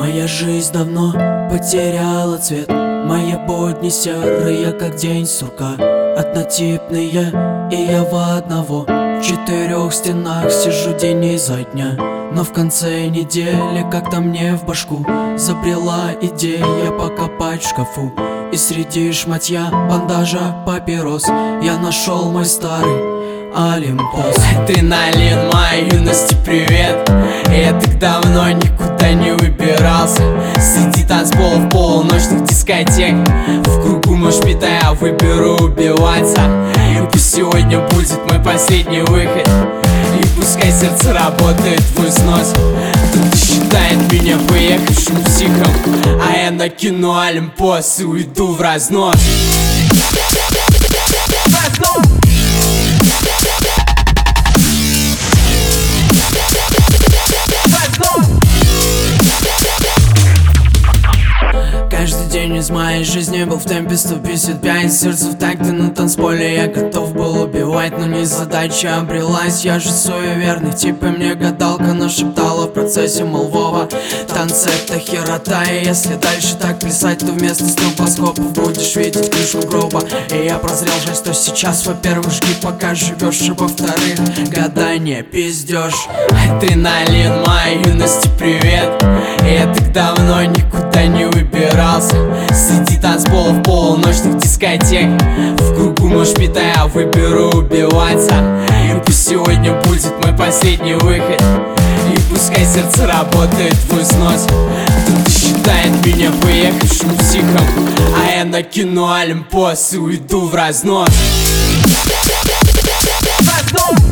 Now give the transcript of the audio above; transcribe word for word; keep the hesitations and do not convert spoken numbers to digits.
Моя жизнь давно потеряла цвет. Мои будни серые, как день сурка. Однотипные, и я в одного. В четырех стенах сижу день изо дня. Но в конце недели как-то мне в башку забрела идея покопать в шкафу. И среди шматья, бандажа, папирос я нашел мой старый Олимпос. Адреналин моей юности, привет. Я так давно никуда не выбирался. Среди танцполов, полуночных дискотек, в кругу мошпита я выберу убиваться. И пусть сегодня будет мой последний выход, и пускай сердце работает в износ. Кто-то считает меня поехавшим психом, а я накину Олимпос и уйду в разнос. Каждый день из моей жизни был в темпе сто пятьдесят пять. Сердце в такте на танцполе, я готов был убивать, но не задача обрелась. Я же суеверный тип, и мне гадалка нашептала в процессе, мол, Вова, танцы это херота. И если дальше так плясать, то вместо стробоскопов будешь видеть крышку гроба. И я прозрел же, что сейчас, во-первых, жги пока живешь, и во-вторых, гадание пиздешь. Адреналин моей юности, привет. Я так давно никуда не выбирался. Среди танцполов, полуночных дискотек, в кругу мошпита я выберу убиваться. И пусть сегодня будет мой последний выход, и пускай сердце работает в износ. Кто-то считает меня поехавшим психом, а я накину Олимпос и уйду в разнос. Разнос!